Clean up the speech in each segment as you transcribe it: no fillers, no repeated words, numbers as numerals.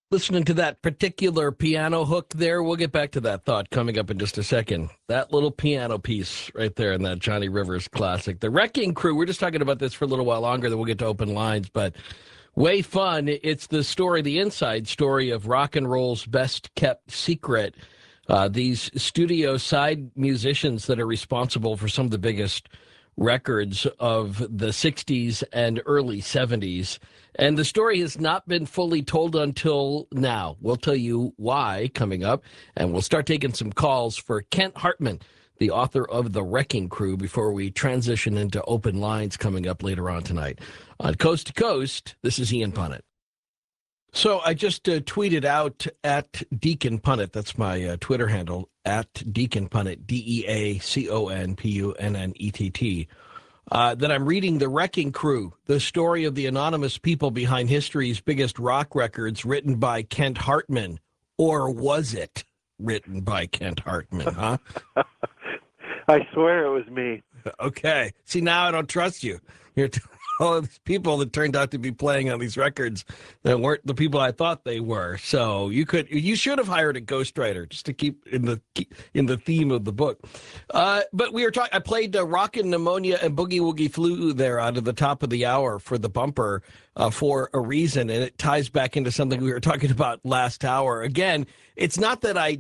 Listening to that particular piano hook there, we'll get back to that thought coming up in just a second. That little piano piece right there in that Johnny Rivers classic. The Wrecking Crew, we're just talking about this for a little while longer, then we'll get to open lines, but way fun. It's the story, the inside story of rock and roll's best kept secret. These studio side musicians that are responsible for some of the biggest records of the 60s and early 70s. And the story has not been fully told until now. We'll tell you why coming up, and we'll start taking some calls for Kent Hartman, the author of The Wrecking Crew, before we transition into open lines coming up later on tonight. On Coast to Coast, this is Ian Punnett. So I just tweeted out at Deacon Punnett, that's my Twitter handle, at Deacon Punnett, DeaconPunnett, that I'm reading The Wrecking Crew, the story of the anonymous people behind history's biggest rock records, written by Kent Hartman. Or was it written by Kent Hartman, huh? I swear it was me. Okay. See, now I don't trust you. You're all of these people that turned out to be playing on these records that weren't the people I thought they were. So you should have hired a ghostwriter just to keep in the theme of the book. But we were talking. I played Rockin' Pneumonia and Boogie Woogie Flu there out of the top of the hour for the bumper for a reason, and it ties back into something we were talking about last hour. Again, it's not that I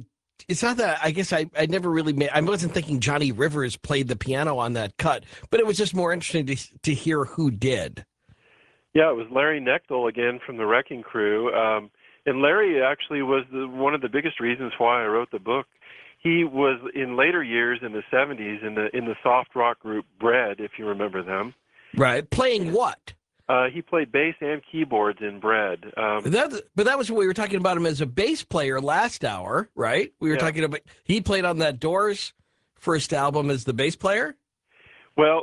guess I never really I wasn't thinking Johnny Rivers played the piano on that cut, but it was just more interesting to hear who did. Yeah, it was Larry Knechtel again from the Wrecking Crew. And Larry actually was one of the biggest reasons why I wrote the book. He was in later years in the 70s in the soft rock group Bread, if you remember them. Right. Playing what? He played bass and keyboards in Bread. But that was what we were talking about him as a bass player last hour, right? We were talking about he played on that Doors first album as the bass player. Well,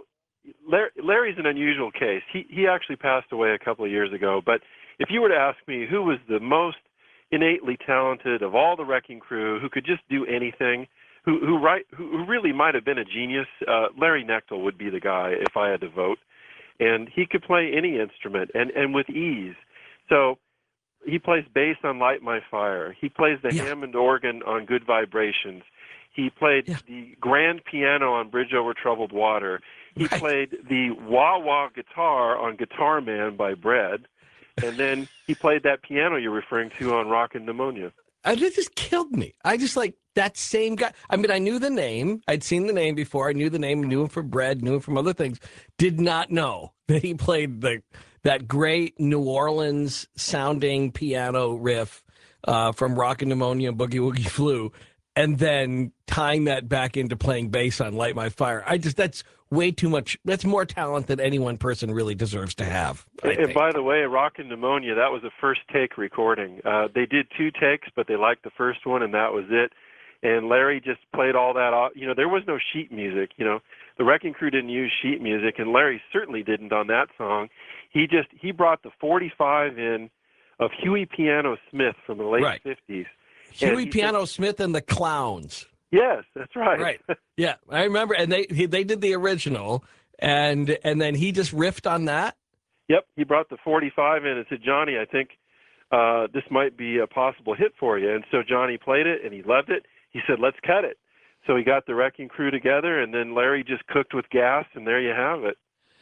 Larry's an unusual case. He actually passed away a couple of years ago. But if you were to ask me who was the most innately talented of all the Wrecking Crew, who could just do anything, who really might have been a genius, Larry Knechtel would be the guy if I had to vote. And he could play any instrument and with ease. So he plays bass on Light My Fire. He plays the Hammond organ on Good Vibrations. He played the grand piano on Bridge Over Troubled Water. He played the wah-wah guitar on Guitar Man by Bread. And then he played that piano you're referring to on Rockin' Pneumonia. It just killed me. I just like that same guy. I mean, I knew the name. I'd seen the name before. I knew the name, knew him from Bread, knew him from other things. Did not know that he played that great New Orleans sounding piano riff from Rockin' Pneumonia and Boogie Woogie Flu, and then tying that back into playing bass on Light My Fire. That's way too much. That's more talent than any one person really deserves to have. And by the way, Rockin' Pneumonia, that was a first take recording. They did 2 takes, but they liked the first one, and that was it. And Larry just played all that off. You know, there was no sheet music. You know, the Wrecking Crew didn't use sheet music, and Larry certainly didn't on that song. He brought the 45 in of Huey Piano Smith from the late 50s. Huey Piano Smith and the Clowns. Yes, that's right. Right. Yeah, I remember. And they did the original, and then he just riffed on that. Yep, he brought the 45 in and said, Johnny, I think this might be a possible hit for you. And so Johnny played it, and he loved it. He said, let's cut it. So he got the Wrecking Crew together, and then Larry just cooked with gas, and there you have it.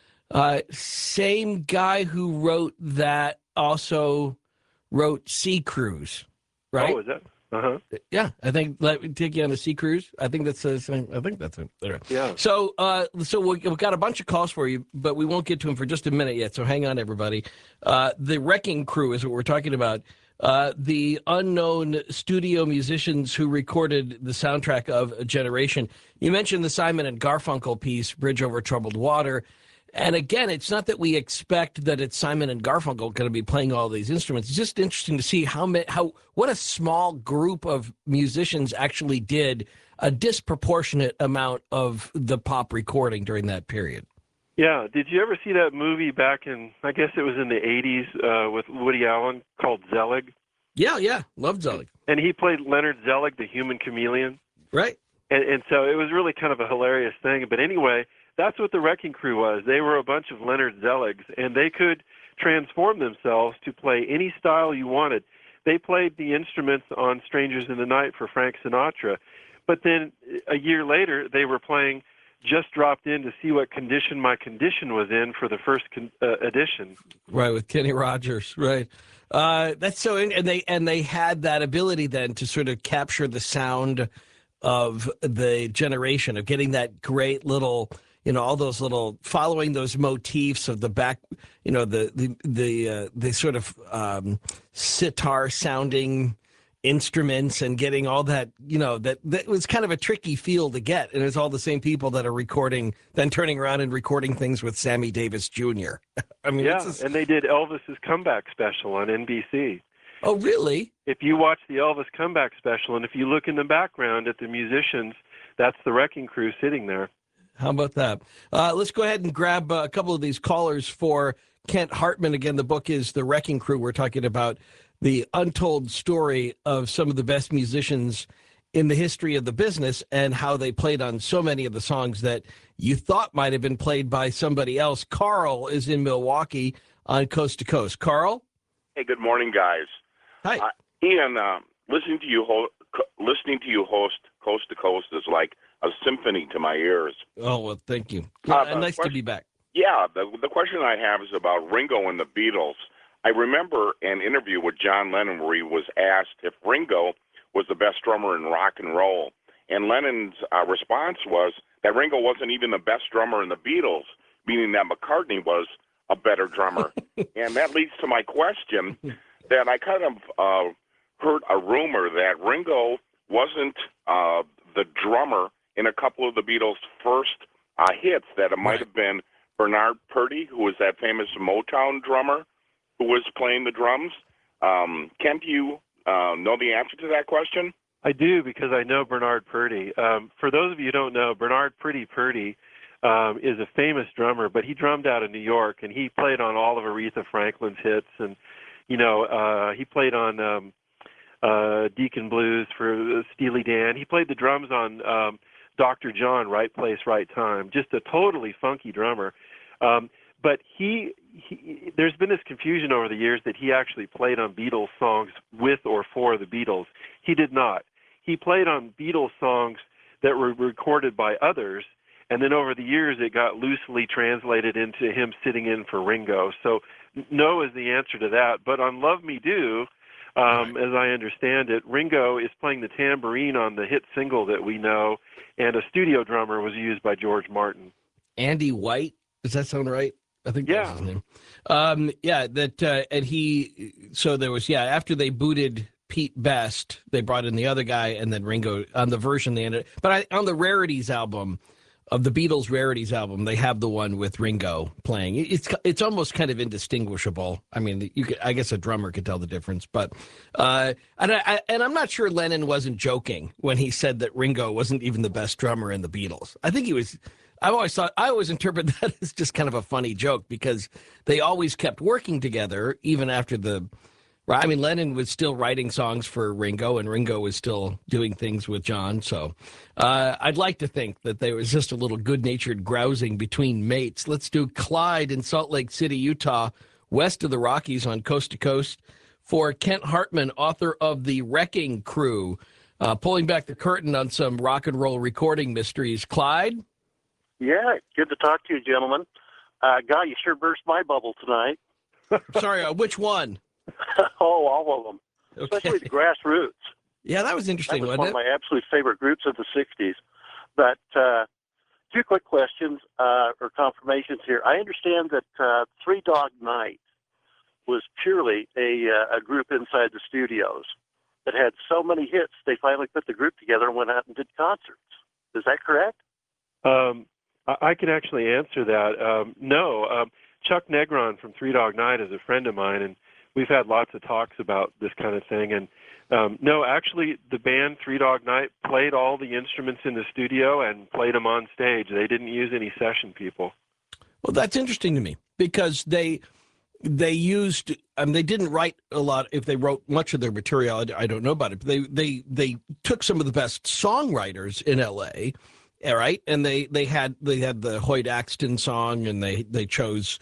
Same guy who wrote that also wrote Sea Cruise, right? Oh, is that? Uh-huh. Yeah, I think let me take you on a sea cruise. I think that's the same. I think that's it. Yeah. So we've got a bunch of calls for you, but we won't get to them for just a minute yet. So hang on, everybody. The Wrecking Crew is what we're talking about. The unknown studio musicians who recorded the soundtrack of A Generation. You mentioned the Simon and Garfunkel piece, Bridge Over Troubled Water. And again, it's not that we expect that it's Simon and Garfunkel going to be playing all these instruments. It's just interesting to see what a small group of musicians actually did a disproportionate amount of the pop recording during that period. Yeah. Did you ever see that movie back in, I guess it was in the 80s with Woody Allen called Zelig? Yeah. Loved Zelig. And he played Leonard Zelig, the human chameleon. Right. And so it was really kind of a hilarious thing. But anyway, that's what the Wrecking Crew was. They were a bunch of Leonard Zeligs, and they could transform themselves to play any style you wanted. they played the instruments on Strangers in the Night for Frank Sinatra. But then a year later, they were playing Just Dropped In to See What Condition My Condition Was In for the first edition. Right, with Kenny Rogers, right. That's so, and they had that ability then to sort of capture the sound of the generation, of getting that great little, all those little, following those motifs of the back, the sort of sitar sounding instruments, and getting all that, that was kind of a tricky feel to get. And it's all the same people that are recording, then turning around and recording things with Sammy Davis Jr. I mean, yeah, and they did Elvis's comeback special on NBC. Oh, really? If you watch the Elvis comeback special, and if you look in the background at the musicians, that's the Wrecking Crew sitting there. How about that? Let's go ahead and grab a couple of these callers for Kent Hartman. Again, the book is The Wrecking Crew. We're talking about the untold story of some of the best musicians in the history of the business and how they played on so many of the songs that you thought might have been played by somebody else. Carl is in Milwaukee on Coast to Coast. Carl? Hey, good morning, guys. Hi. Ian, listening to you host Coast to Coast is like a symphony to my ears. Oh, well, thank you. Nice to be back. Yeah, the question I have is about Ringo and the Beatles. I remember an interview with John Lennon where he was asked if Ringo was the best drummer in rock and roll. And Lennon's response was that Ringo wasn't even the best drummer in the Beatles, meaning that McCartney was a better drummer. And that leads to my question that I kind of heard a rumor that Ringo wasn't the drummer in a couple of the Beatles' first hits, that it might have been Bernard Purdie, who was that famous Motown drummer, who was playing the drums. Kent, do you know the answer to that question? I do, because I know Bernard Purdie. For those of you who don't know, Bernard Purdie is a famous drummer, but he drummed out of New York, and he played on all of Aretha Franklin's hits, and he played on Deacon Blues for Steely Dan. He played the drums on Dr. John, Right Place, Right Time. Just a totally funky drummer. But there's been this confusion over the years that he actually played on Beatles songs with or for the Beatles. He did not. He played on Beatles songs that were recorded by others, and then over the years it got loosely translated into him sitting in for Ringo. So no is the answer to that. But on Love Me Do, as I understand it, Ringo is playing the tambourine on the hit single that we know, and a studio drummer was used by George Martin. Andy White, does that sound right? I think that's his name. So there was, after they booted Pete Best, they brought in the other guy, and then Ringo on the version they ended. But on the Rarities album, of the Beatles Rarities album, they have the one with Ringo playing. It's almost kind of indistinguishable. I mean, I guess a drummer could tell the difference. But and I'm not sure Lennon wasn't joking when he said that Ringo wasn't even the best drummer in the Beatles. I think he was. I always interpret that as just kind of a funny joke, because they always kept working together even after Lennon was still writing songs for Ringo, and Ringo was still doing things with John. So I'd like to think that there was just a little good-natured grousing between mates. Let's do Clyde in Salt Lake City, Utah, west of the Rockies on Coast to Coast, for Kent Hartman, author of The Wrecking Crew, pulling back the curtain on some rock and roll recording mysteries. Clyde? Yeah, good to talk to you, gentlemen. Guy, you sure burst my bubble tonight. Sorry, which one? Oh, all of them, especially the Grassroots. Yeah, that was interesting, That was wasn't one of my absolute favorite groups of the 60s. But two quick questions or confirmations here. I understand that Three Dog Night was purely a group inside the studios that had so many hits, they finally put the group together and went out and did concerts. Is that correct? I can actually answer that. No. Chuck Negron from Three Dog Night is a friend of mine, and we've had lots of talks about this kind of thing. And no, actually, the band Three Dog Night played all the instruments in the studio and played them on stage. They didn't use any session people. Well, that's interesting to me, because they used they didn't write a lot. If they wrote much of their material, I don't know about it. But they took some of the best songwriters in L.A., all right, and they had the Hoyt Axton song, and they chose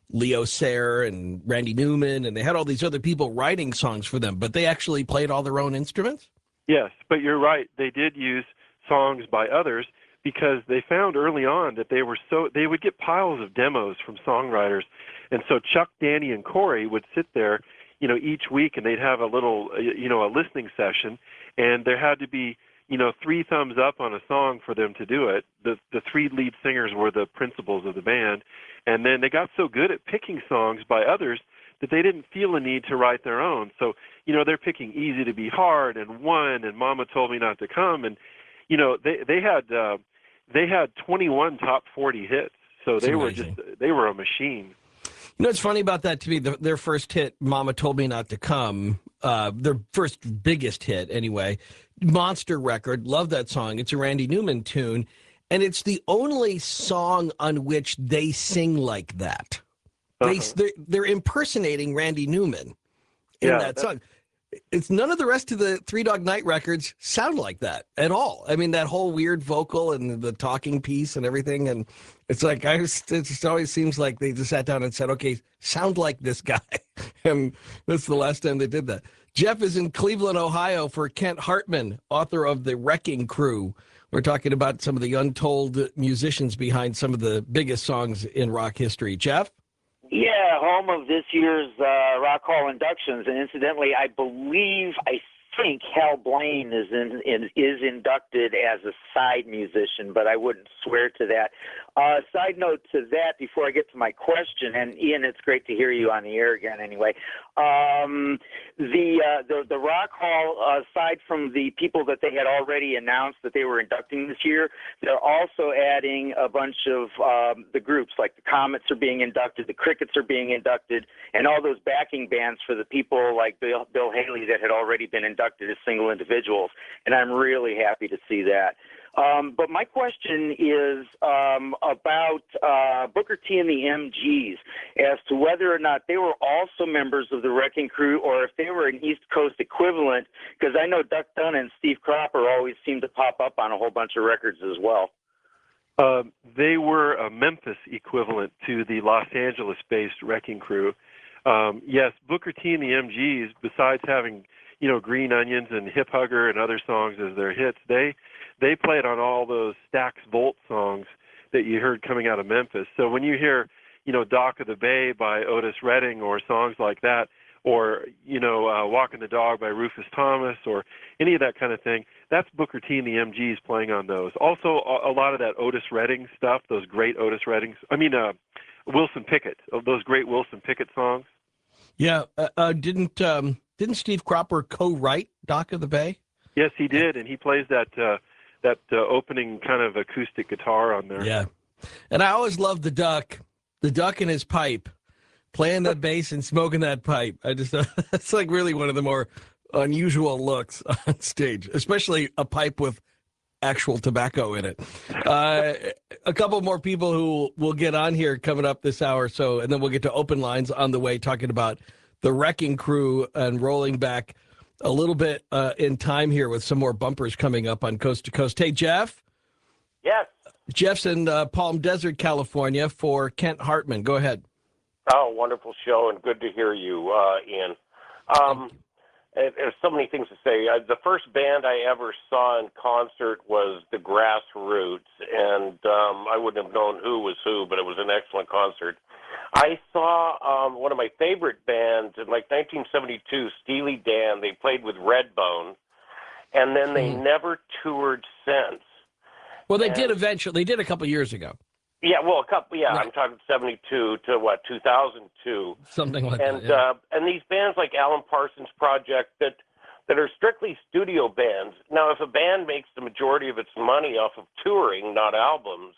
Leo Sayer and Randy Newman, and they had all these other people writing songs for them, but they actually played all their own instruments? Yes, but you're right. They did use songs by others because they found early on that they would get piles of demos from songwriters, and so Chuck, Danny, and Corey would sit there, each week, and they'd have a little, a listening session, and there had to be, 3 thumbs up on a song for them to do it. The 3 lead singers were the principals of the band, and then they got so good at picking songs by others that they didn't feel a need to write their own. So, they're picking Easy to Be Hard and One and Mama Told Me Not to Come, and they had 21 top 40 hits. So they were a machine. What's funny about that to me, their first hit, Mama Told Me Not to Come, their first biggest hit anyway, monster record, love that song. It's a Randy Newman tune, and it's the only song on which they sing like that. They're impersonating Randy Newman in that song. It's none of the rest of the Three Dog Night records sound like that at all. I mean, that whole weird vocal and the talking piece and everything, and it's like it just always seems like they just sat down and said, "Okay, sound like this guy," and that's the last time they did that. Jeff is in Cleveland, Ohio, for Kent Hartman, author of The Wrecking Crew. We're talking about some of the untold musicians behind some of the biggest songs in rock history. Jeff? Yeah, home of this year's Rock Hall inductions, and incidentally, I think Hal Blaine is inducted as a side musician, but I wouldn't swear to that. Side note to that, before I get to my question, and Ian, it's great to hear you on the air again. Anyway, the Rock Hall, aside from the people that they had already announced that they were inducting this year, they're also adding a bunch of the groups, like the Comets are being inducted, the Crickets are being inducted, and all those backing bands for the people like Bill Haley that had already been inducted as single individuals, and I'm really happy to see that. But my question is about Booker T and the MGs, as to whether or not they were also members of the Wrecking Crew or if they were an East Coast equivalent, because I know Duck Dunn and Steve Cropper always seem to pop up on a whole bunch of records as well. They were a Memphis equivalent to the Los Angeles-based Wrecking Crew. Yes, Booker T and the MGs, besides having Green Onions and Hip Hugger and other songs as their hits, they played on all those Stax Volt songs that you heard coming out of Memphis. So when you hear, Dock of the Bay by Otis Redding or songs like that, or, Walking the Dog by Rufus Thomas or any of that kind of thing, that's Booker T and the MGs playing on those. Also, a lot of that Otis Redding stuff, those great Otis Reddings, Wilson Pickett, those great Wilson Pickett songs. Yeah, didn't Steve Cropper co-write Dock of the Bay? Yes, he did, and he plays that opening kind of acoustic guitar on there. Yeah, and I always loved the Duck and his pipe, playing that bass and smoking that pipe. That's like really one of the more unusual looks on stage, especially a pipe with actual tobacco in it. A couple more people who will get on here coming up this hour, and then we'll get to open lines on the way, talking about the Wrecking Crew and rolling back a little bit in time here with some more bumpers coming up on Coast to Coast. Hey, Jeff? Yes. Jeff's in Palm Desert, California, for Kent Hartman. Go ahead. Oh, wonderful show, and good to hear you, Ian. There's so many things to say. The first band I ever saw in concert was the Grassroots, and I wouldn't have known who was who, but it was an excellent concert. I saw one of my favorite bands in 1972, Steely Dan. They played with Redbone, and then they never toured since. Well, they did eventually. They did a couple years ago. Yeah, well, a couple. Yeah, right. I'm talking 72 to 2002, something like that. Yeah. And these bands like Alan Parsons Project that are strictly studio bands. Now, if a band makes the majority of its money off of touring, not albums,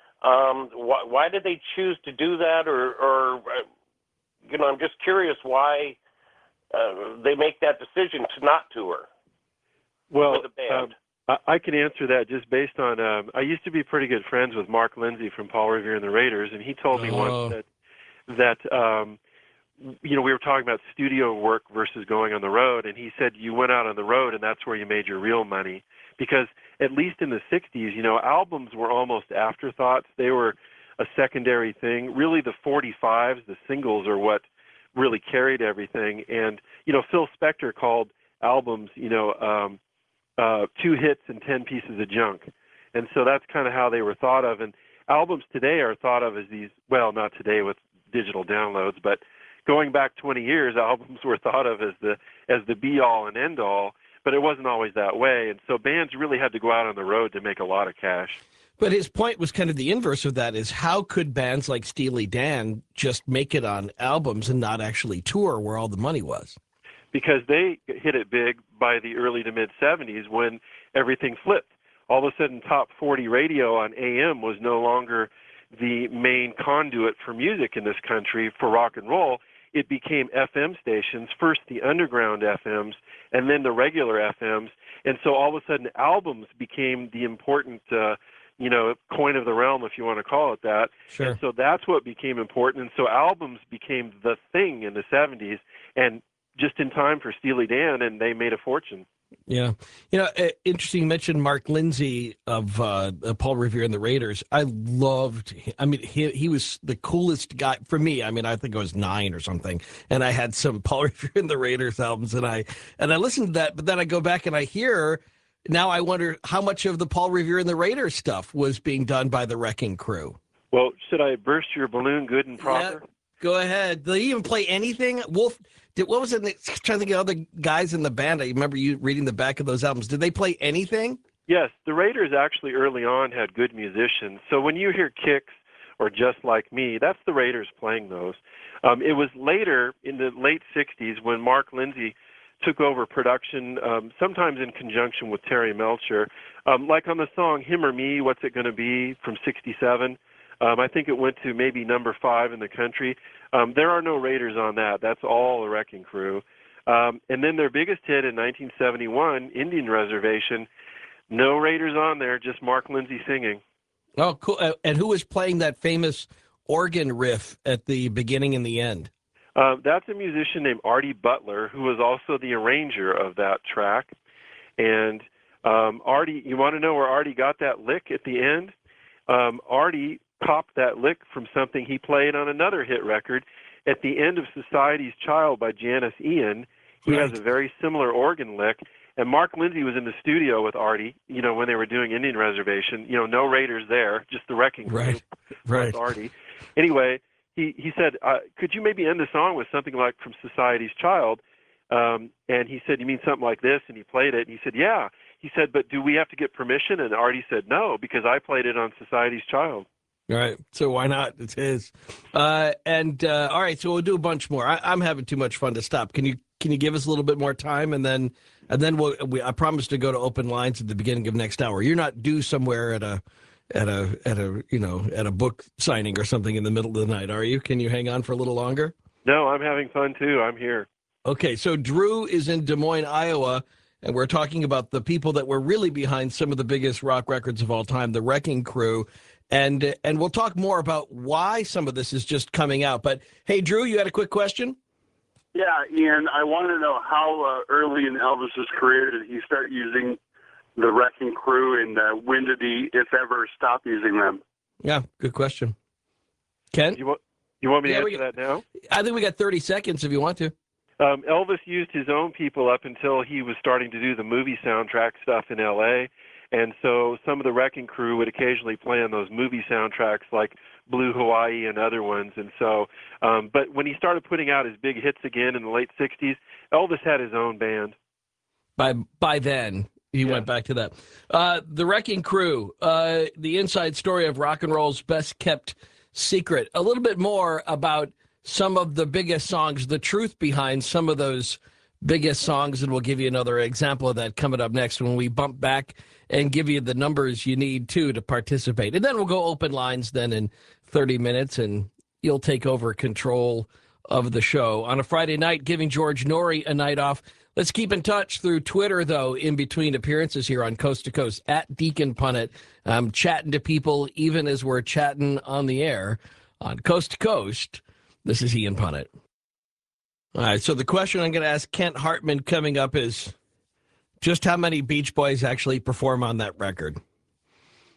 why did they choose to do that? Or I'm just curious why they make that decision to not tour. Well, with a band. I can answer that just based on, I used to be pretty good friends with Mark Lindsay from Paul Revere and the Raiders, and he told me once that we were talking about studio work versus going on the road, and he said you went out on the road and that's where you made your real money. Because at least in the 60s, albums were almost afterthoughts. They were a secondary thing. Really, the 45s, the singles, are what really carried everything. And Phil Spector called albums, 2 hits and 10 pieces of junk. And so that's kind of how they were thought of. And albums today are thought of as these, well, not today with digital downloads, but going back 20 years, albums were thought of as the be-all and end-all, but it wasn't always that way. And so bands really had to go out on the road to make a lot of cash. But his point was kind of the inverse of that, is how could bands like Steely Dan just make it on albums and not actually tour where all the money was? Because they hit it big by the early to mid-'70s when everything flipped. All of a sudden, top 40 radio on AM was no longer the main conduit for music in this country for rock and roll. It became FM stations, first the underground FMs, and then the regular FMs. And so all of a sudden, albums became the important coin of the realm, if you want to call it that. Sure. And so that's what became important. And so albums became the thing in the 70s, and just in time for Steely Dan, and they made a fortune. Yeah. Interesting you mentioned Mark Lindsay of Paul Revere and the Raiders. I loved him. I mean, he was the coolest guy for me. I mean, I think I was 9 or something, and I had some Paul Revere and the Raiders albums, and I listened to that, but then I go back and I hear, now I wonder how much of the Paul Revere and the Raiders stuff was being done by the Wrecking Crew. Well, should I burst your balloon good and proper? Yeah, go ahead. Did they even play anything? Wolf, what was it? I'm trying to think of other guys in the band. I remember you reading the back of those albums. Did they play anything? Yes, the Raiders actually early on had good musicians. So when you hear Kicks or Just Like Me, that's the Raiders playing those. It was later in the late 60s when Mark Lindsay took over production, sometimes in conjunction with Terry Melcher. Like on the song Him or Me, What's It Gonna Be from 67, I think it went to maybe number 5 in the country. There are no Raiders on that. That's all the Wrecking Crew. And then their biggest hit in 1971, Indian Reservation, no Raiders on there, just Mark Lindsay singing. Oh, cool. And who was playing that famous organ riff at the beginning and the end? That's a musician named Artie Butler, who was also the arranger of that track. And Artie, you want to know where Artie got that lick at the end? Artie copped that lick from something he played on another hit record at the end of Society's Child by Janis Ian. He has a very similar organ lick. And Mark Lindsay was in the studio with Artie, when they were doing Indian Reservation. No Raiders there, just the Wrecking Crew. Right. Artie. Anyway, he said, could you maybe end the song with something like From Society's Child? And he said, you mean something like this? And he played it. And he said, yeah. He said, but do we have to get permission? And Artie said, no, because I played it on Society's Child. All right. So why not? It's his. All right. So we'll do a bunch more. I'm having too much fun to stop. Can you give us a little bit more time? And then I promise to go to open lines at the beginning of next hour. You're not due somewhere at a book signing or something in the middle of the night, are you? Can you hang on for a little longer? No, I'm having fun too. I'm here. Okay. So Drew is in Des Moines, Iowa, and we're talking about the people that were really behind some of the biggest rock records of all time, the Wrecking Crew. And we'll talk more about why some of this is just coming out. But hey, Drew, you had a quick question? Yeah, Ian, I want to know how early in Elvis's career did he start using the Wrecking Crew, and when did he, if ever, stop using them? Yeah, good question. Ken? You want me to answer that now? I think we got 30 seconds if you want to. Elvis used his own people up until he was starting to do the movie soundtrack stuff in L.A., and so some of the Wrecking Crew would occasionally play on those movie soundtracks like Blue Hawaii and other ones. And so, but when he started putting out his big hits again in the late 60s, Elvis had his own band. By then, he went back to that. The Wrecking Crew, the inside story of rock and roll's best kept secret. A little bit more about some of the biggest songs, the truth behind some of those biggest songs, and we'll give you another example of that coming up next when we bump back and give you the numbers you need to participate. And then we'll go open lines then in 30 minutes, and you'll take over control of the show. On a Friday night, giving George Norrie a night off. Let's keep in touch through Twitter, though, in between appearances here on Coast to Coast, at Deacon Punnett. I'm chatting to people even as we're chatting on the air on Coast to Coast. This is Ian Punnett. All right, so the question I'm going to ask Kent Hartman coming up is just how many Beach Boys actually perform on that record?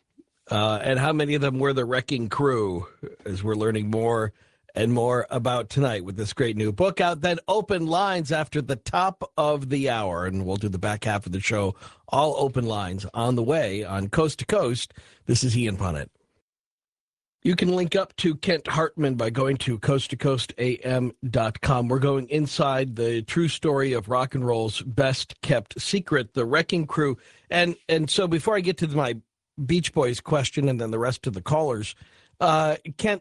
And how many of them were the Wrecking Crew, as we're learning more and more about tonight with this great new book out. Then open lines after the top of the hour, and we'll do the back half of the show. All open lines on the way on Coast to Coast. This is Ian Punnett. You can link up to Kent Hartman by going to coasttocoastam.com. We're going inside the true story of rock and roll's best kept secret, the Wrecking Crew. And so before I get to my Beach Boys question and then the rest of the callers, Kent,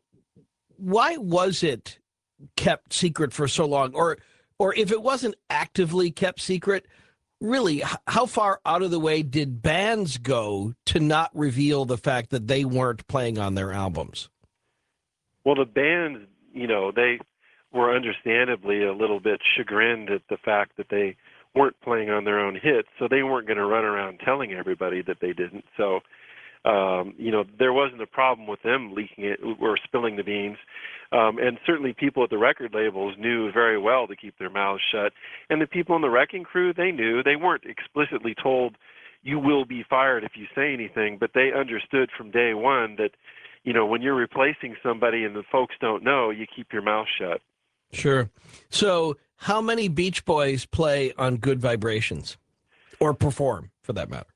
why was it kept secret for so long? Or if it wasn't actively kept secret, really, how far out of the way did bands go to not reveal the fact that they weren't playing on their albums? Well, the bands, they were understandably a little bit chagrined at the fact that they weren't playing on their own hits, so they weren't going to run around telling everybody that they didn't. So, there wasn't a problem with them leaking it or spilling the beans. And certainly people at the record labels knew very well to keep their mouths shut. And the people in the Wrecking Crew, they knew. They weren't explicitly told, you will be fired if you say anything, but they understood from day one that, when you're replacing somebody and the folks don't know, you keep your mouth shut. Sure. So how many Beach Boys play on Good Vibrations or perform, for that matter?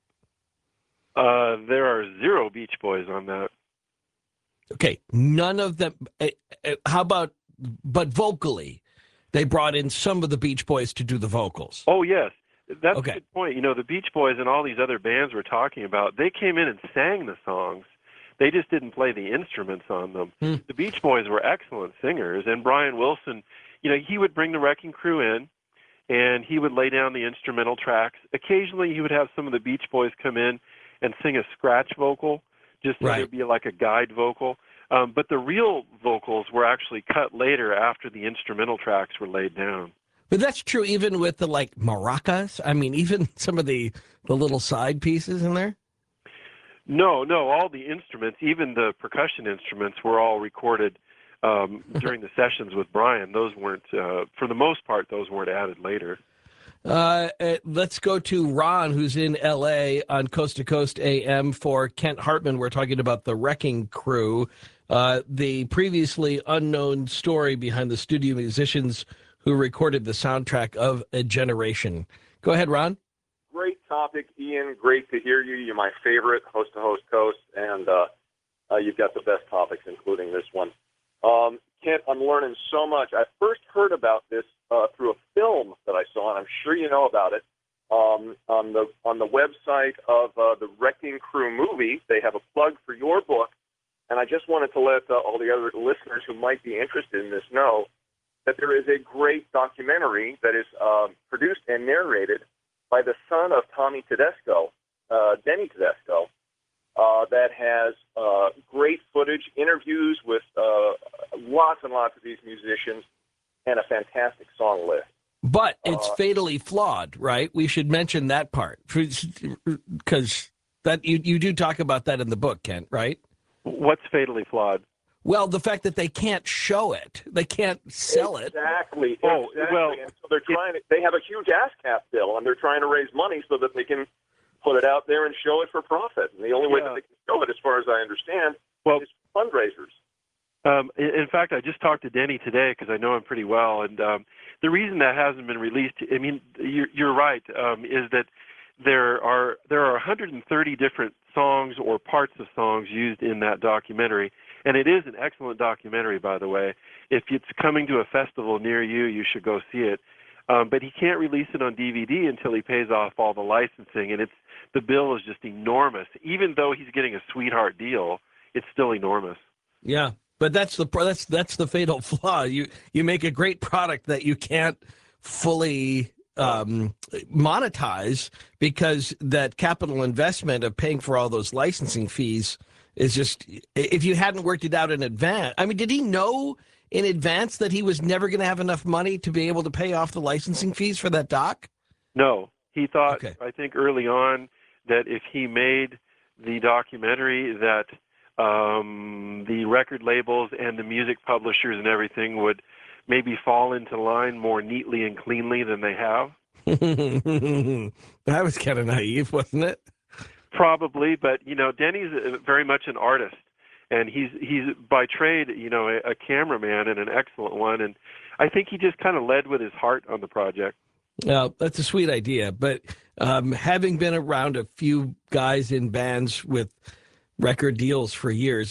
There are 0 Beach Boys on that. Okay, none of them. How about, but vocally, they brought in some of the Beach Boys to do the vocals. Oh, yes. That's Okay. a good point. The Beach Boys and all these other bands we're talking about, they came in and sang the songs. They just didn't play the instruments on them. The Beach Boys were excellent singers, and Brian Wilson, he would bring the Wrecking Crew in, and he would lay down the instrumental tracks. Occasionally, he would have some of the Beach Boys come in and sing a scratch vocal, just so Right. there'd be like a guide vocal. But the real vocals were actually cut later after the instrumental tracks were laid down. But that's true even with the maracas. I mean, even some of the little side pieces in there. No, all the instruments, even the percussion instruments, were all recorded during the sessions with Brian. Those weren't, for the most part, those weren't added later. Let's go to Ron, who's in L.A. on Coast to Coast AM for Kent Hartman. We're talking about the Wrecking Crew, the previously unknown story behind the studio musicians who recorded the soundtrack of A Generation. Go ahead, Ron. Great topic, Ian. Great to hear you. You're my favorite host to host coast, and you've got the best topics, including this one. Kent, I'm learning so much. I first heard about this through a film that I saw, and I'm sure you know about it. On the website of the Wrecking Crew movie, they have a plug for your book, and I just wanted to let all the other listeners who might be interested in this know that there is a great documentary that is produced and narrated by the son of Tommy Tedesco, Denny Tedesco, that has great footage, interviews with lots and lots of these musicians, and a fantastic song list. But it's fatally flawed, right? We should mention that part, because that you do talk about that in the book, Kent, right? What's fatally flawed? Well, the fact that they can't show it, they can't sell it. Exactly. Oh, exactly. well, and so they're trying to, they have a huge ASCAP bill, and they're trying to raise money so that they can put it out there and show it for profit. And the only way that they can show it, as far as I understand, is fundraisers. In fact, I just talked to Denny today because I know him pretty well, and the reason that hasn't been released, I mean, you're right, is that there are 130 different songs or parts of songs used in that documentary, and it is an excellent documentary, by the way. If it's coming to a festival near you, you should go see it. But he can't release it on DVD until he pays off all the licensing, and the bill is just enormous. Even though he's getting a sweetheart deal, it's still enormous. Yeah, but that's the fatal flaw. You make a great product that you can't fully monetize because that capital investment of paying for all those licensing fees is just, if you hadn't worked it out in advance. I mean, did he know in advance that he was never going to have enough money to be able to pay off the licensing fees for that doc? No, he thought, Okay. I think early on, that if he made the documentary that the record labels and the music publishers and everything would maybe fall into line more neatly and cleanly than they have. That was kind of naive, wasn't it? Probably, but Denny's very much an artist, and he's by trade, a cameraman and an excellent one. And I think he just kind of led with his heart on the project. Well, that's a sweet idea, but having been around a few guys in bands with record deals for years,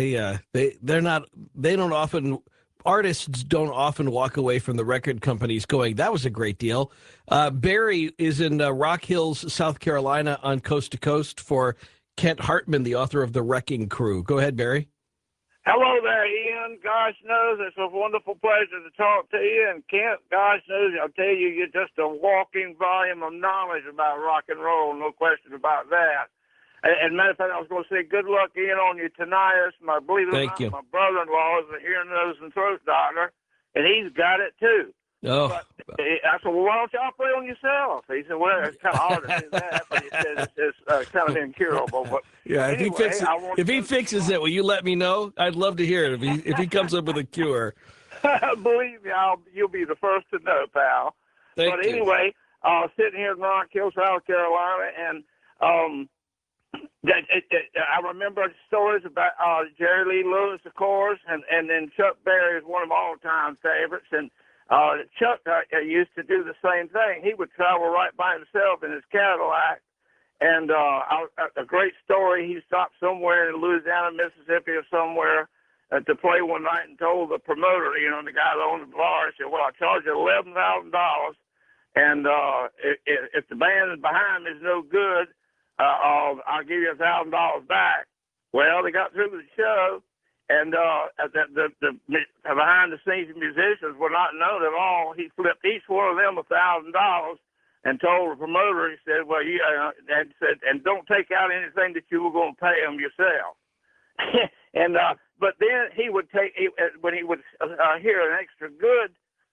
artists don't often walk away from the record companies going, that was a great deal. Barry is in Rock Hills, South Carolina on Coast to Coast for Kent Hartman, the author of The Wrecking Crew. Go ahead, Barry. Hello there, Ian. Gosh knows it's a wonderful pleasure to talk to you. And Kent, gosh knows, I'll tell you, you're just a walking volume of knowledge about rock and roll, no question about that. And matter of fact, I was going to say good luck, Ian, on your tinnitus. Believe it or not, my brother-in-law is a ear, nose, and throat doctor, and he's got it too. Oh. But I said, well, why don't y'all play on yourself? He said, well, it's kind of hard to do that, but he said it's kind of incurable. But yeah, anyway, if he fixes it, will you let me know? I'd love to hear it if he comes up with a cure. Believe me, you'll be the first to know, pal. Thank you. Anyway, sitting here in Rock Hill, South Carolina, and I remember stories about Jerry Lee Lewis, of course, and then Chuck Berry is one of my all-time favorites. And Chuck used to do the same thing. He would travel right by himself in his Cadillac. And a great story, he stopped somewhere in Louisiana, Mississippi, or somewhere to play one night and told the promoter, the guy that owned the bar, he said, well, I'll charge you $11,000. And if the band behind me is no good, I'll give you $1,000 back. Well, they got through with the show, and the behind-the-scenes musicians were not known at all. He flipped each one of them $1,000 and told the promoter, he said, well, and don't take out anything that you were going to pay them yourself. And but then he would when he would hear an extra good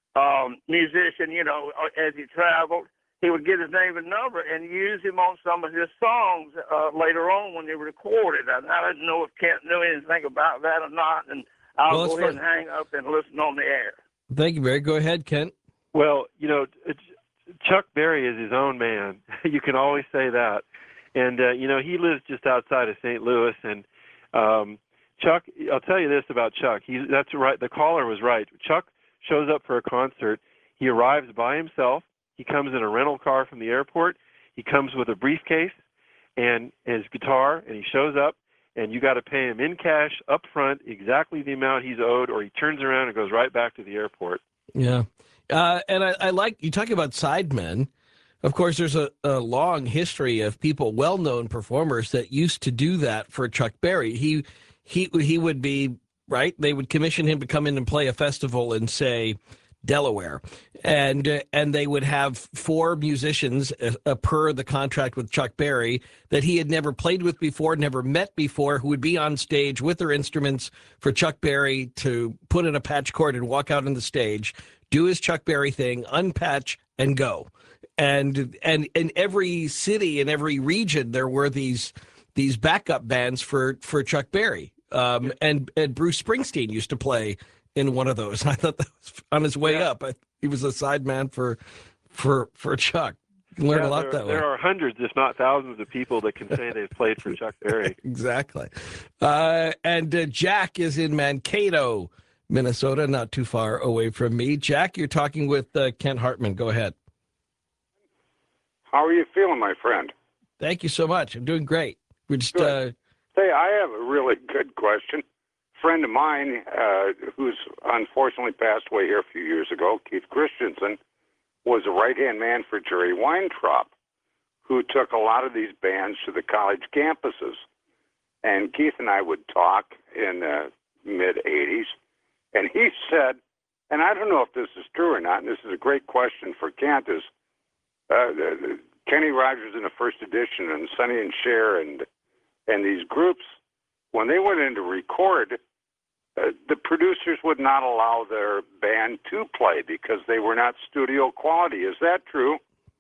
musician, as he traveled, he would get his name and number and use him on some of his songs later on when they recorded. I didn't know if Kent knew anything about that or not, and I'll go ahead and hang up and listen on the air. Thank you, Barry. Go ahead, Kent. Well, Chuck Berry is his own man. You can always say that. And, he lives just outside of St. Louis. And Chuck, I'll tell you this about Chuck. That's right. The caller was right. Chuck shows up for a concert. He arrives by himself. He comes in a rental car from the airport. He comes with a briefcase and his guitar, and he shows up, and you got to pay him in cash up front exactly the amount he's owed, or he turns around and goes right back to the airport. Yeah. And I like you talking about sidemen. Of course, there's a long history of people, well-known performers that used to do that for Chuck Berry. He would be, right, they would commission him to come in and play a festival in, say, Delaware, and they would have 4 musicians per the contract with Chuck Berry that he had never played with before, never met before, who would be on stage with their instruments for Chuck Berry to put in a patch cord and walk out on the stage, do his Chuck Berry thing, unpatch, and go. And in every city, in every region, there were these backup bands for Chuck Berry. And Bruce Springsteen used to play in one of those. I thought that was on his way up. He was a sideman for Chuck. You learn a lot that way. There are hundreds, if not thousands, of people that can say they've played for Chuck Berry. Exactly. And Jack is in Mankato, Minnesota, not too far away from me. Jack, you're talking with Kent Hartman. Go ahead. How are you feeling, my friend? Thank you so much. I'm doing great. We're just Say, I have a really good question. A friend of mine who's unfortunately passed away here a few years ago, Keith Christensen, was a right-hand man for Jerry Weintraub, who took a lot of these bands to the college campuses. And Keith and I would talk in the mid-'80s, and he said, and I don't know if this is true or not, and this is a great question for Kent, is Kenny Rogers in the First Edition and Sonny and Cher and these groups, when they went in to record, the producers would not allow their band to play because they were not studio quality. Is that true?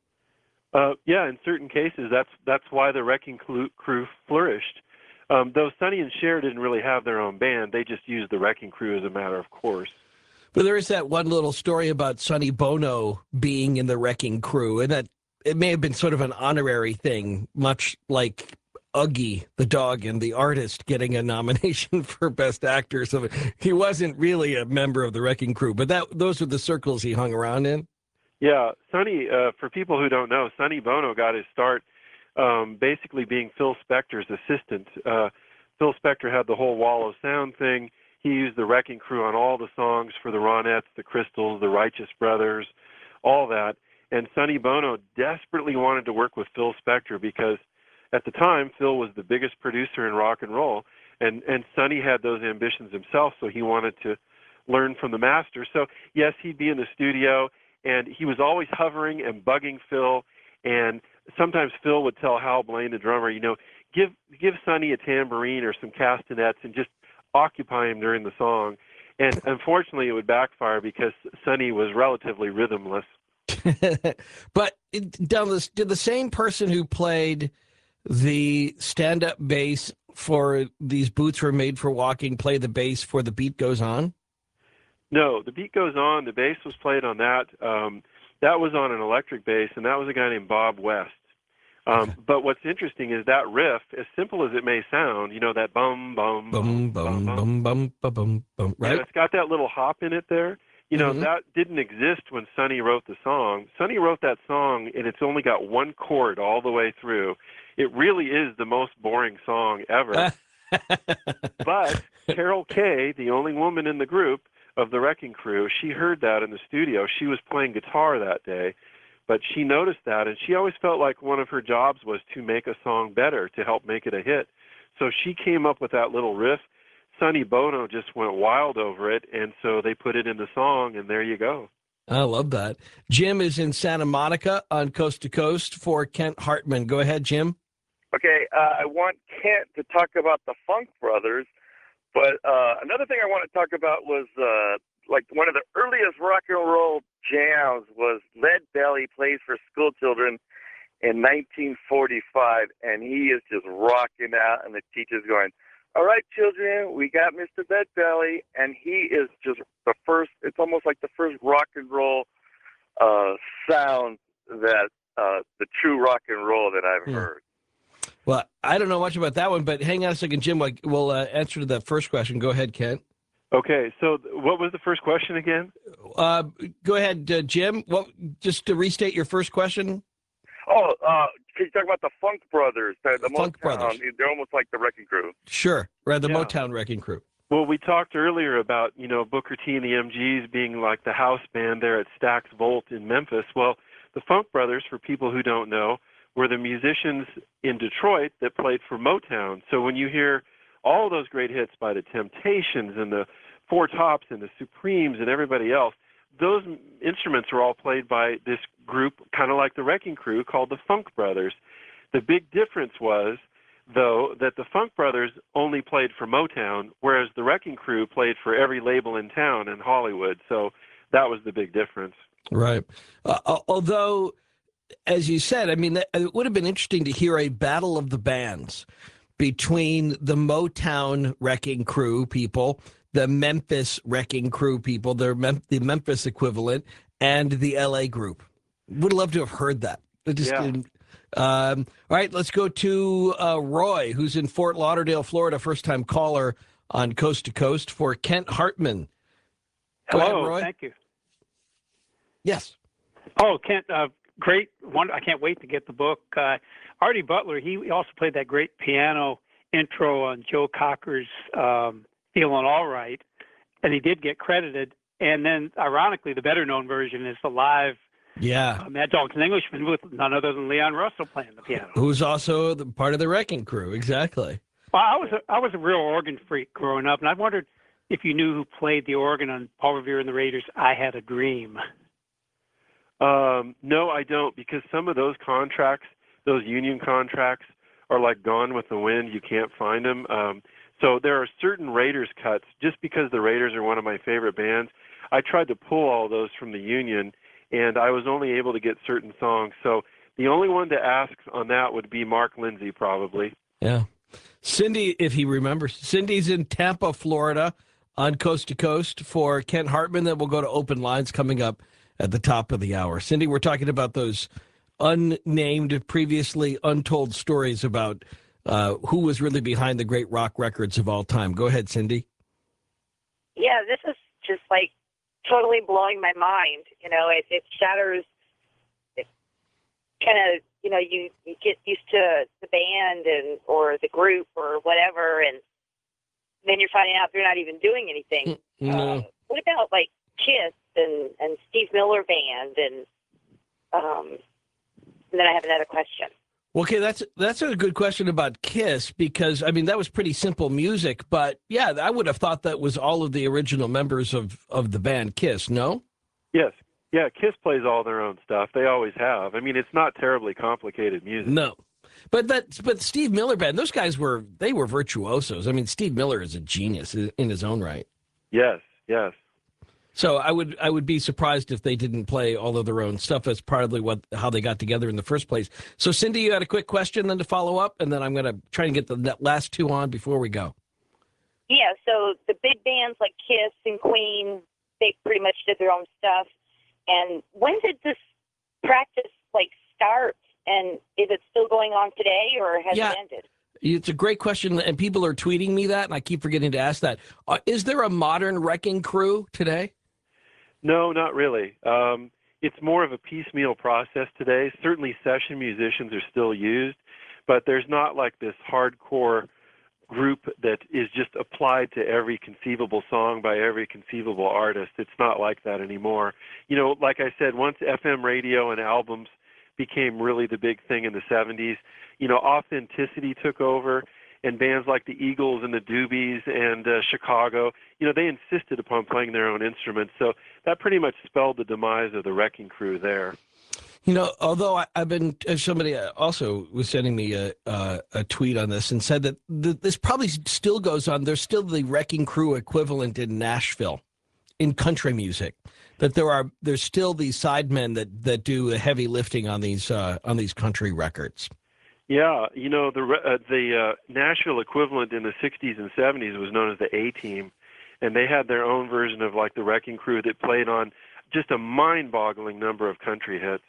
Yeah, in certain cases, that's why the Wrecking Crew flourished. Though Sonny and Cher didn't really have their own band, they just used the Wrecking Crew as a matter of course. But there is that one little story about Sonny Bono being in the Wrecking Crew, and that it may have been sort of an honorary thing, much like Uggy the dog and the artist getting a nomination for Best Actor. So he wasn't really a member of the Wrecking Crew, but those were the circles he hung around in. Yeah, Sonny, for people who don't know, Sonny Bono got his start basically being Phil Spector's assistant. Phil Spector had the whole Wall of Sound thing. He used the Wrecking Crew on all the songs for the Ronettes, the Crystals, the Righteous Brothers, all that. And Sonny Bono desperately wanted to work with Phil Spector because at the time, Phil was the biggest producer in rock and roll, and Sonny had those ambitions himself, so he wanted to learn from the master. So, yes, he'd be in the studio, and he was always hovering and bugging Phil, and sometimes Phil would tell Hal Blaine, the drummer, give Sonny a tambourine or some castanets and just occupy him during the song. And unfortunately, it would backfire because Sonny was relatively rhythmless. But did the same person who played the stand-up bass for These Boots Were Made for Walking play the bass for The Beat Goes On? No, The Beat Goes On, the bass was played on that. That was on an electric bass, and that was a guy named Bob West. But what's interesting is that riff, as simple as it may sound, that bum, bum, bum, bum, bum, bum, bum, bum, bum, right? Yeah, it's got that little hop in it there. That didn't exist when Sonny wrote the song. Sonny wrote that song, and it's only got one chord all the way through. It really is the most boring song ever. But Carol Kay, the only woman in the group of the Wrecking Crew, she heard that in the studio. She was playing guitar that day, but she noticed that, and she always felt like one of her jobs was to make a song better, to help make it a hit. So she came up with that little riff. Sonny Bono just went wild over it, and so they put it in the song, and there you go. I love that. Jim is in Santa Monica on Coast to Coast for Kent Hartman. Go ahead, Jim. Okay, I want Kent to talk about the Funk Brothers, but another thing I want to talk about was like one of the earliest rock and roll jams was Lead Belly Plays for School Children in 1945, and he is just rocking out, and the teacher's going, "All right, children, we got Mr. Lead Belly," and he is just the first. It's almost like the first rock and roll sound that the true rock and roll that I've heard. Well, I don't know much about that one, but hang on a second, Jim. We'll answer to that first question. Go ahead, Kent. Okay, so what was the first question again? Go ahead, Jim. Just to restate your first question. Oh, can you talk about the Funk Brothers? The Funk Motown, Brothers. They're almost like the Wrecking Crew. Sure, right, the Yeah. Motown Wrecking Crew. Well, we talked earlier about, Booker T and the MGs being like the house band there at Stax Volt in Memphis. Well, the Funk Brothers, for people who don't know, were the musicians in Detroit that played for Motown. So when you hear all those great hits by the Temptations and the Four Tops and the Supremes and everybody else, those instruments are all played by this group, kind of like the Wrecking Crew, called the Funk Brothers. The big difference was, though, that the Funk Brothers only played for Motown, whereas the Wrecking Crew played for every label in town in Hollywood. So that was the big difference. Right. Although, as you said, I mean, it would have been interesting to hear a battle of the bands between the Motown Wrecking Crew people, the Memphis Wrecking Crew people, the Memphis equivalent, and the LA group. Would have loved to have heard that. It just didn't. All right, let's go to Roy, who's in Fort Lauderdale, Florida, first-time caller on Coast to Coast for Kent Hartman. Go Hello, ahead, Roy. thank you. Yes. Oh, Kent, great. I can't wait to get the book. Artie Butler, he also played that great piano intro on Joe Cocker's Feeling All Right, and he did get credited. And then, ironically, the better-known version is the live Mad Dogs and Englishmen with none other than Leon Russell playing the piano. Who's also part of the Wrecking Crew, exactly. Well, I was a real organ freak growing up, and I wondered if you knew who played the organ on Paul Revere and the Raiders' I Had a Dream. No, I don't, because some of those contracts, those union contracts, are like Gone with the Wind. You can't find them. So there are certain Raiders cuts, just because the Raiders are one of my favorite bands. I tried to pull all those from the union, and I was only able to get certain songs. So the only one to ask on that would be Mark Lindsay, probably. Yeah. Cindy, if he remembers. Cindy's in Tampa, Florida, on Coast to Coast for Kent Hartman. Then we'll go to open lines coming up at the top of the hour. Cindy, we're talking about those unnamed, previously untold stories about who was really behind the great rock records of all time. Go ahead, Cindy. Yeah, this is just like totally blowing my mind. You know, it shatters. It kind of, you know, you get used to the band or the group or whatever, and then you're finding out they're not even doing anything. No. What about like Kiss and Steve Miller Band and then I have another question. Okay, that's a good question about Kiss, because, I mean, that was pretty simple music, but, yeah, I would have thought that was all of the original members of the band Kiss, no? Yes. Yeah, Kiss plays all their own stuff. They always have. I mean, it's not terribly complicated music. No. But Steve Miller Band, those guys were virtuosos. I mean, Steve Miller is a genius in his own right. Yes, yes. So I would be surprised if they didn't play all of their own stuff. That's probably how they got together in the first place. So, Cindy, you had a quick question then to follow up, and then I'm going to try and get the last two on before we go. Yeah, so the big bands like Kiss and Queen, they pretty much did their own stuff. And when did this practice start? And is it still going on today, or has it ended? It's a great question, and people are tweeting me that, and I keep forgetting to ask that. Is there a modern Wrecking Crew today? No, not really. It's more of a piecemeal process today. Certainly session musicians are still used, but there's not like this hardcore group that is just applied to every conceivable song by every conceivable artist. It's not like that anymore. You know, like I said, once FM radio and albums became really the big thing in the 70s, you know, authenticity took over, and bands like the Eagles and the Doobies and Chicago, you know, they insisted upon playing their own instruments. So that pretty much spelled the demise of the Wrecking Crew there. You know, although I've been, somebody also was sending me a tweet on this and said that this probably still goes on. There's still the Wrecking Crew equivalent in Nashville in country music. That there's still these sidemen that do the heavy lifting on these country records. Yeah, you know, the Nashville equivalent in the 60s and 70s was known as the A-Team, and they had their own version of like the Wrecking Crew that played on just a mind-boggling number of country hits.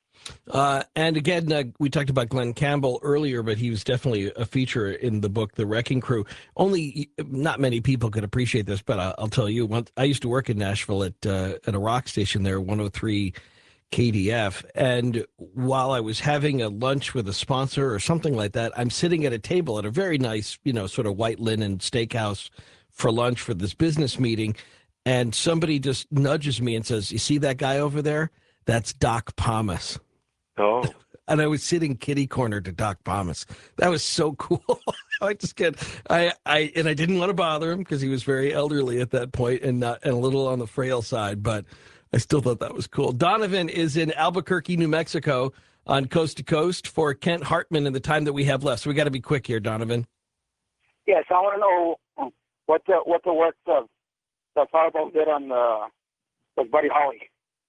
And again, we talked about Glenn Campbell earlier, but he was definitely a feature in the book, The Wrecking Crew. Not many people could appreciate this, but I'll tell you, I used to work in Nashville at a rock station there, 103 KDF, and while I was having a lunch with a sponsor or something like that, I'm sitting at a table at a very nice, you know, sort of white linen steakhouse for lunch for this business meeting, and somebody just nudges me and says, "You see that guy over there? That's Doc Pomus." Oh. And I was sitting kitty corner to Doc Pomus. That was so cool. I didn't want to bother him because he was very elderly at that point and a little on the frail side, but I still thought that was cool. Donovan is in Albuquerque, New Mexico, on Coast to Coast for Kent Hartman in the time that we have left. So we got to be quick here, Donovan. Yes, I want to know what the work the Fireball did on with Buddy Holly.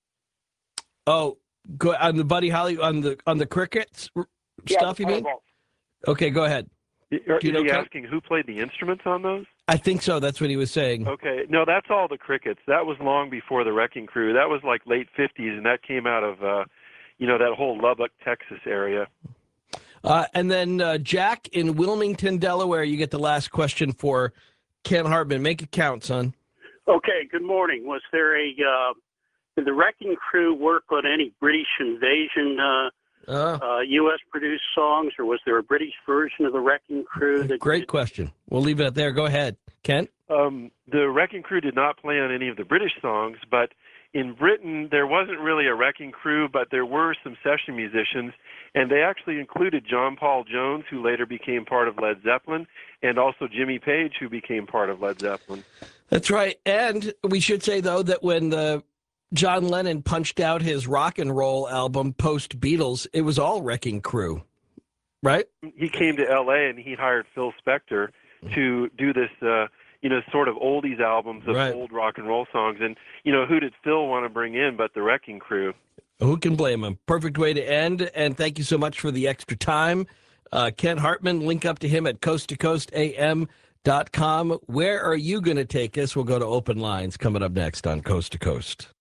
Oh, go on the Buddy Holly on the Crickets stuff. You mean? Okay, go ahead. Are you asking who played the instruments on those? I think so. That's what he was saying. Okay. No, that's all the Crickets. That was long before the Wrecking Crew. That was like late 50s, and that came out of, that whole Lubbock, Texas area. And then Jack in Wilmington, Delaware, you get the last question for Kent Hartman. Make it count, son. Okay, good morning. Was there did the Wrecking Crew work on any British invasion U.S.-produced songs, or was there a British version of the Wrecking Crew? Great question. We'll leave it at there. Go ahead, Kent. The Wrecking Crew did not play on any of the British songs, but in Britain there wasn't really a Wrecking Crew, but there were some session musicians, and they actually included John Paul Jones, who later became part of Led Zeppelin, and also Jimmy Page, who became part of Led Zeppelin. That's right. And we should say, though, that when John Lennon punched out his rock and roll album post-Beatles, it was all Wrecking Crew, right? He came to L.A. and he hired Phil Spector to do this, sort of oldies albums of old rock and roll songs. And, who did Phil want to bring in but the Wrecking Crew? Who can blame him? Perfect way to end. And thank you so much for the extra time. Kent Hartman, link up to him at coasttocoastam.com. Where are you going to take us? We'll go to open lines coming up next on Coast to Coast.